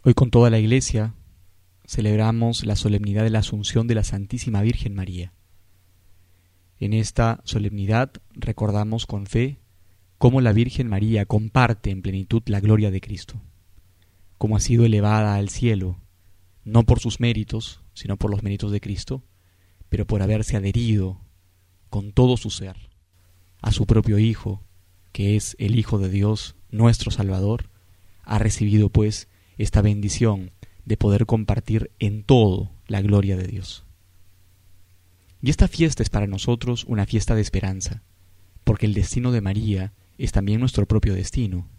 Hoy con toda la Iglesia celebramos la solemnidad de la Asunción de la Santísima Virgen María. En esta solemnidad recordamos con fe cómo la Virgen María comparte en plenitud la gloria de Cristo, cómo ha sido elevada al cielo, no por sus méritos, sino por los méritos de Cristo, pero por haberse adherido con todo su ser a su propio Hijo, que es el Hijo de Dios, nuestro Salvador. Ha recibido pues esta bendición de poder compartir en todo la gloria de Dios. Y esta fiesta es para nosotros una fiesta de esperanza, porque el destino de María es también nuestro propio destino.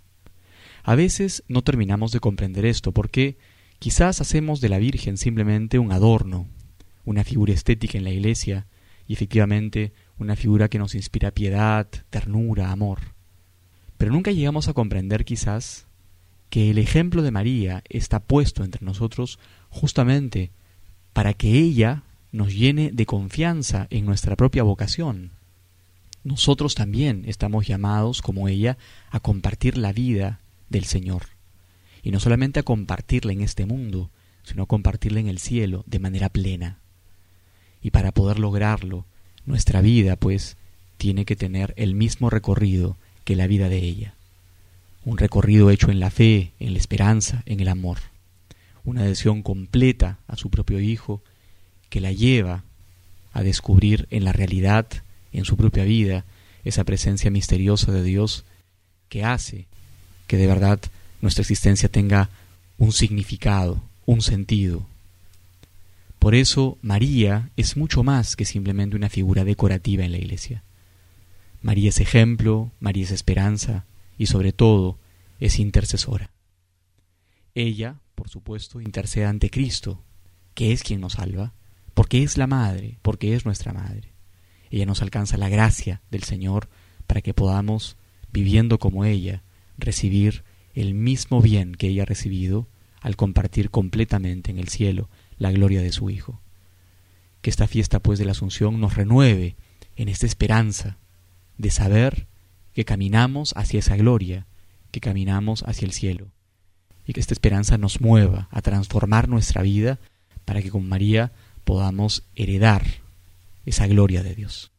A veces no terminamos de comprender esto, porque quizás hacemos de la Virgen simplemente un adorno, una figura estética en la Iglesia, y efectivamente una figura que nos inspira piedad, ternura, amor. Pero nunca llegamos a comprender quizás que el ejemplo de María está puesto entre nosotros justamente para que ella nos llene de confianza en nuestra propia vocación. Nosotros también estamos llamados, como ella, a compartir la vida del Señor. Y no solamente a compartirla en este mundo, sino a compartirla en el cielo de manera plena. Y para poder lograrlo, nuestra vida, pues, tiene que tener el mismo recorrido que la vida de ella. Un recorrido hecho en la fe, en la esperanza, en el amor. Una adhesión completa a su propio Hijo que la lleva a descubrir en la realidad, en su propia vida, esa presencia misteriosa de Dios que hace que de verdad nuestra existencia tenga un significado, un sentido. Por eso María es mucho más que simplemente una figura decorativa en la Iglesia. María es ejemplo, María es esperanza y sobre todo es intercesora. Ella, por supuesto, intercede ante Cristo, que es quien nos salva, porque es la Madre, porque es nuestra Madre. Ella nos alcanza la gracia del Señor para que podamos, viviendo como ella, recibir el mismo bien que ella ha recibido al compartir completamente en el cielo la gloria de su Hijo. Que esta fiesta pues de la Asunción nos renueve en esta esperanza de saber que caminamos hacia esa gloria, que caminamos hacia el cielo, y que esta esperanza nos mueva a transformar nuestra vida para que con María podamos heredar esa gloria de Dios.